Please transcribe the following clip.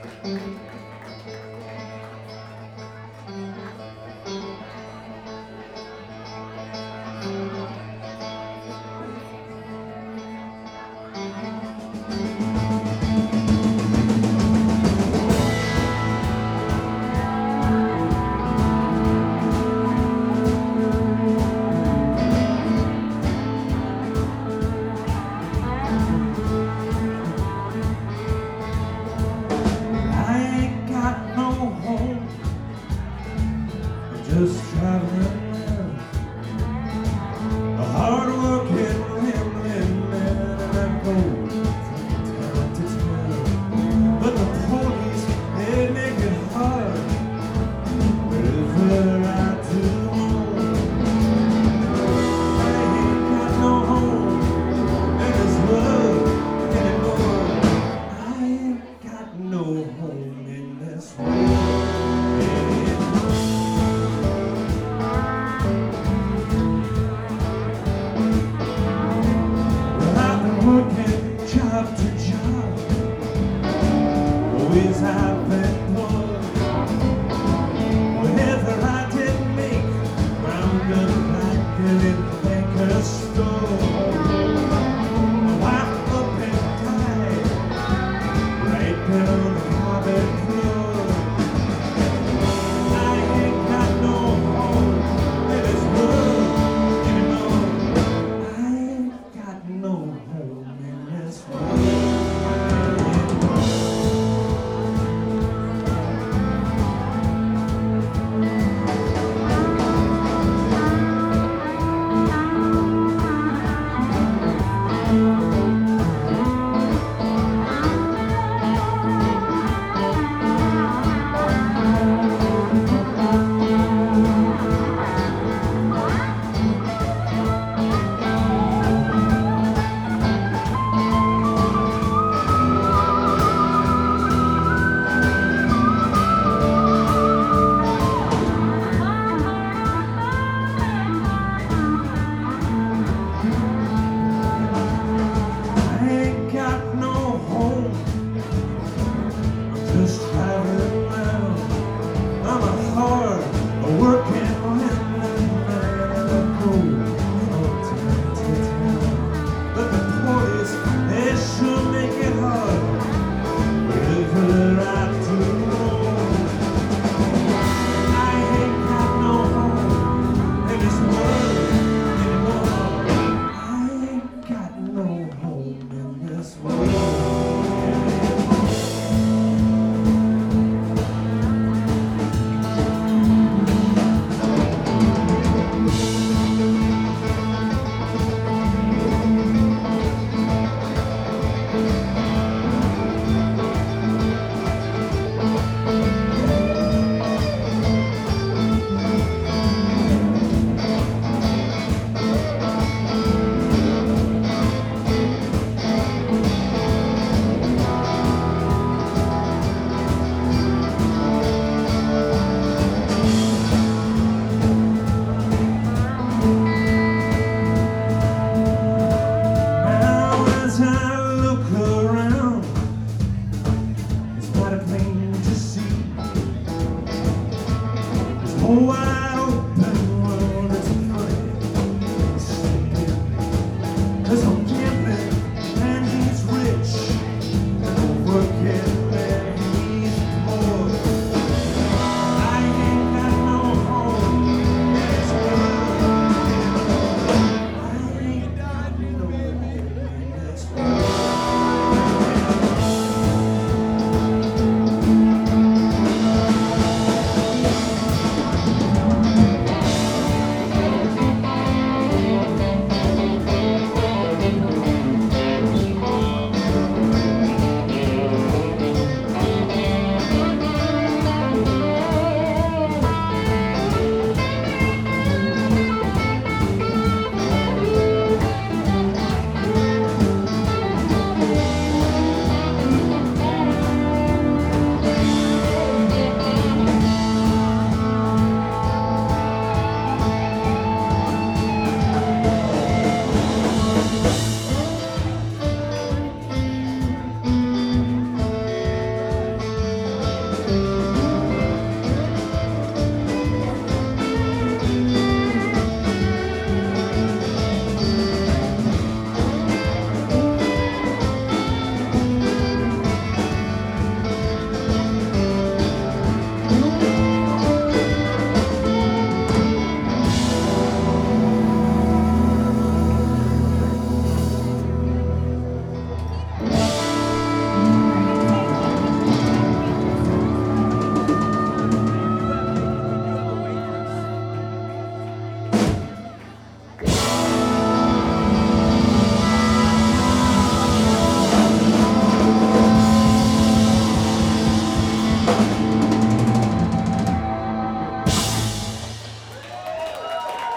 Just traveling around, a hard-working rambling man, and I go from town to town. But the police, they make it hard wherever I do. I ain't got no home in this world anymore. I ain't got no home in this world. Working job to job, always I've been poor. Whatever I didn't make, round up like in the banker's store. My wife up and died right there on the carpet floor. I ain't got no home in this world anymore. I ain't got no home. Just traveling around, I'm a hard working man, and I go from town to town. But the police, they sure make it hard wherever I do roam. I ain't got no home in this world anymore. I ain't got no home in this world. Oh,